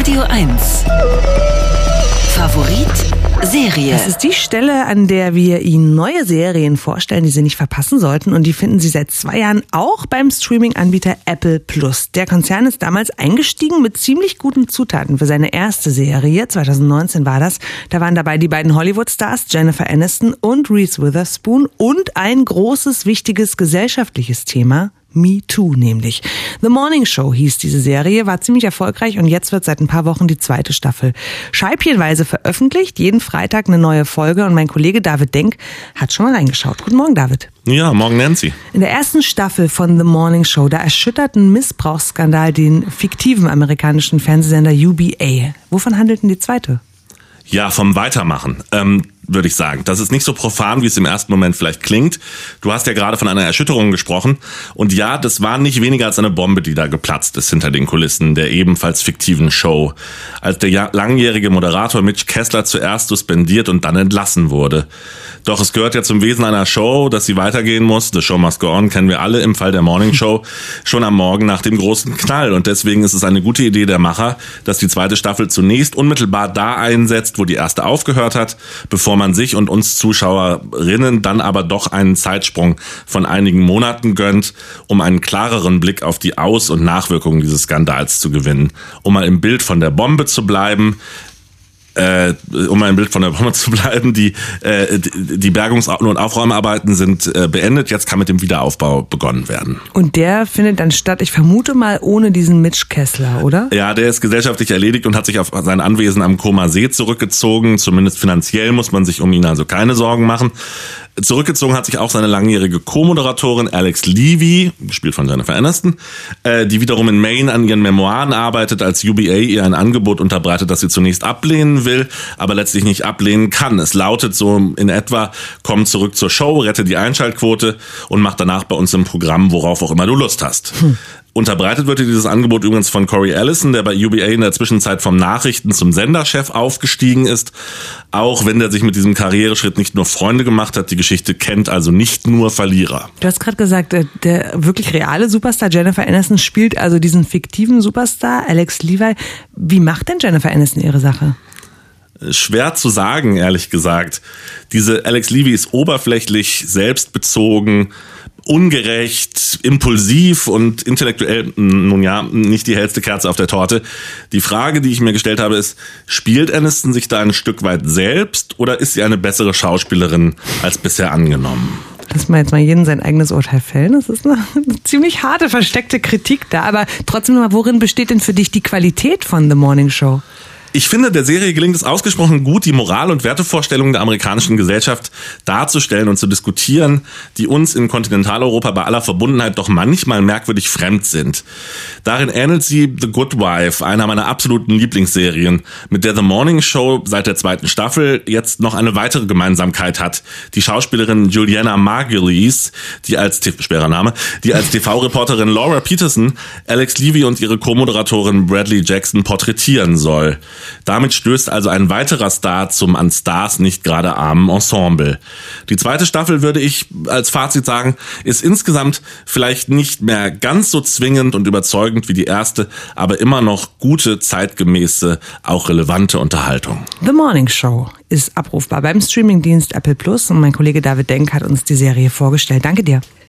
Radio 1. Favorit Serie. Das ist die Stelle, an der wir Ihnen neue Serien vorstellen, die Sie nicht verpassen sollten. Und die finden Sie seit 2 Jahren auch beim Streaming-Anbieter Apple Plus. Der Konzern ist damals eingestiegen mit ziemlich guten Zutaten für seine erste Serie. 2019 war das. Da waren dabei die beiden Hollywood-Stars Jennifer Aniston und Reese Witherspoon und ein großes, wichtiges gesellschaftliches Thema. Me Too nämlich. The Morning Show hieß diese Serie, war ziemlich erfolgreich und jetzt wird seit ein paar Wochen die 2. Staffel scheibchenweise veröffentlicht. Jeden Freitag eine neue Folge und mein Kollege David Denk hat schon mal reingeschaut. Guten Morgen, David. Ja, morgen Nancy. In der ersten Staffel von The Morning Show, da erschüttert ein Missbrauchsskandal den fiktiven amerikanischen Fernsehsender UBA. Wovon handelt denn die 2.? Ja, vom Weitermachen, würde ich sagen. Das ist nicht so profan, wie es im ersten Moment vielleicht klingt. Du hast ja gerade von einer Erschütterung gesprochen. Und ja, das war nicht weniger als eine Bombe, die da geplatzt ist hinter den Kulissen der ebenfalls fiktiven Show. Als der langjährige Moderator Mitch Kessler zuerst suspendiert und dann entlassen wurde. Doch es gehört ja zum Wesen einer Show, dass sie weitergehen muss. The Show Must Go On kennen wir alle im Fall der Morning Show schon am Morgen nach dem großen Knall. Und deswegen ist es eine gute Idee der Macher, dass die 2. Staffel zunächst unmittelbar da einsetzt, wo die erste aufgehört hat, bevor man sich und uns Zuschauerinnen dann aber doch einen Zeitsprung von einigen Monaten gönnt, um einen klareren Blick auf die Aus- und Nachwirkungen dieses Skandals zu gewinnen. Um mal im Bild von der Bombe zu bleiben, die Bergungs- und Aufräumarbeiten sind beendet. Jetzt kann mit dem Wiederaufbau begonnen werden. Und der findet dann statt, ich vermute mal, ohne diesen Mitch Kessler, oder? Ja, der ist gesellschaftlich erledigt und hat sich auf sein Anwesen am Comer See zurückgezogen. Zumindest finanziell muss man sich um ihn also keine Sorgen machen. Zurückgezogen hat sich auch seine langjährige Co-Moderatorin Alex Levy, gespielt von Jennifer Aniston, die wiederum in Maine an ihren Memoiren arbeitet, als UBA ihr ein Angebot unterbreitet, das sie zunächst ablehnen will, aber letztlich nicht ablehnen kann. Es lautet so in etwa: komm zurück zur Show, rette die Einschaltquote und mach danach bei uns im Programm, worauf auch immer du Lust hast. Unterbreitet wird dieses Angebot übrigens von Corey Ellison, der bei UBA in der Zwischenzeit vom Nachrichten- zum Senderchef aufgestiegen ist. Auch wenn der sich mit diesem Karriereschritt nicht nur Freunde gemacht hat, die Geschichte kennt also nicht nur Verlierer. Du hast gerade gesagt, der wirklich reale Superstar Jennifer Aniston spielt also diesen fiktiven Superstar Alex Levy. Wie macht denn Jennifer Aniston ihre Sache? Schwer zu sagen, ehrlich gesagt. Diese Alex Levy ist oberflächlich, selbstbezogen, ungerecht, impulsiv und intellektuell, nun ja, nicht die hellste Kerze auf der Torte. Die Frage, die ich mir gestellt habe, ist, spielt Aniston sich da ein Stück weit selbst oder ist sie eine bessere Schauspielerin als bisher angenommen? Lass mal jetzt mal jeden sein eigenes Urteil fällen. Das ist eine ziemlich harte, versteckte Kritik da. Aber trotzdem mal, worin besteht denn für dich die Qualität von The Morning Show? Ich finde, der Serie gelingt es ausgesprochen gut, die Moral- und Wertevorstellungen der amerikanischen Gesellschaft darzustellen und zu diskutieren, die uns in Kontinentaleuropa bei aller Verbundenheit doch manchmal merkwürdig fremd sind. Darin ähnelt sie The Good Wife, einer meiner absoluten Lieblingsserien, mit der The Morning Show seit der 2. Staffel jetzt noch eine weitere Gemeinsamkeit hat. Die Schauspielerin Juliana Margulies, die als TV-Reporterin Laura Peterson Alex Levy und ihre Co-Moderatorin Bradley Jackson porträtieren soll. Damit stößt also ein weiterer Star zum an Stars nicht gerade armen Ensemble. Die 2. Staffel, würde ich als Fazit sagen, ist insgesamt vielleicht nicht mehr ganz so zwingend und überzeugend wie die erste, aber immer noch gute, zeitgemäße, auch relevante Unterhaltung. The Morning Show ist abrufbar beim Streamingdienst Apple Plus und mein Kollege David Denk hat uns die Serie vorgestellt. Danke dir.